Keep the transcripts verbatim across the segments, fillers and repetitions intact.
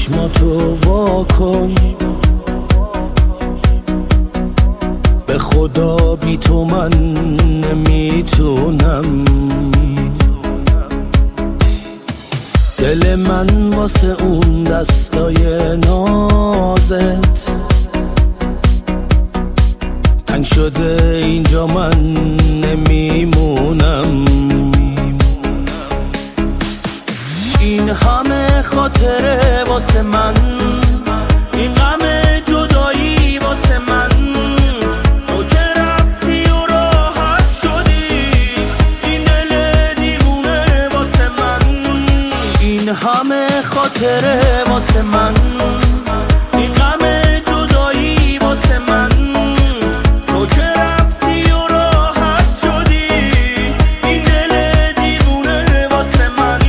چشماتو وا کن، به خدا بی تو من نمیتونم. دل من واسه اون دستای نازت تنگ شده، اینجا من نمیمونم. این همه خاطره واسه من، این غم جدایی واسه من. تو که رفتی و راحت شدی، این دل دیوونه واسه من. این همه خاطره واسه من، این غم جدایی واسه من. تو که رفتی و راحت شدی، این دل دیوونه واسه من.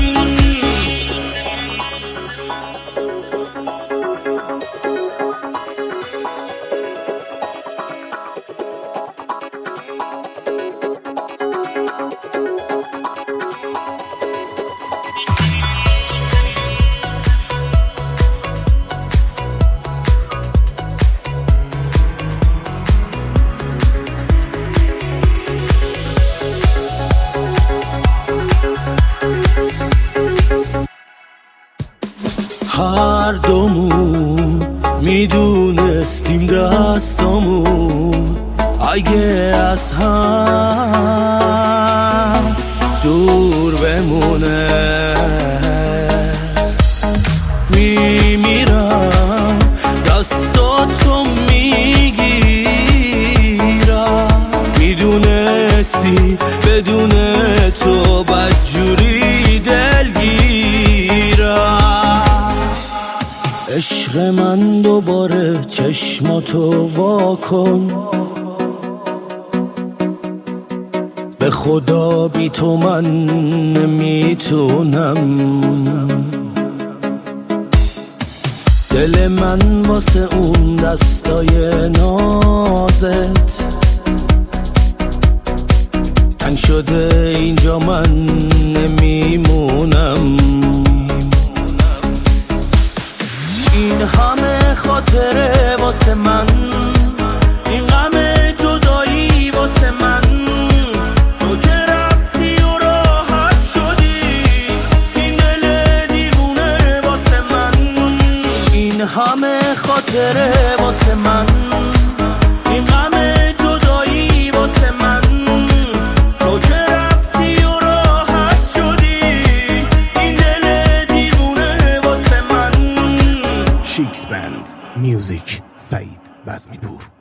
هر دومون میدونستیم دستامون اگه از هم دور بمونه، میمیرم دستاتو میگیرم. میدونستی بدون تو بدجوری دلگیرم. عشق من دوباره چشماتو وا کن، به خدا بی تو من نمیتونم. دل من واسه اون دستای نازت تنگ شده، اینجا من نمیمونم. این همه خاطره واسه من، این غم جدایی واسه من. تو که رفتی و راحت شدی، این دل دیوونه واسه من. این همه خاطره واسه من، این غم جدایی واسه من. تو که رفتی و راحت شدی، این دل دیوونه واسه من. شیکس بند میوزیک، سعید بزمی پور.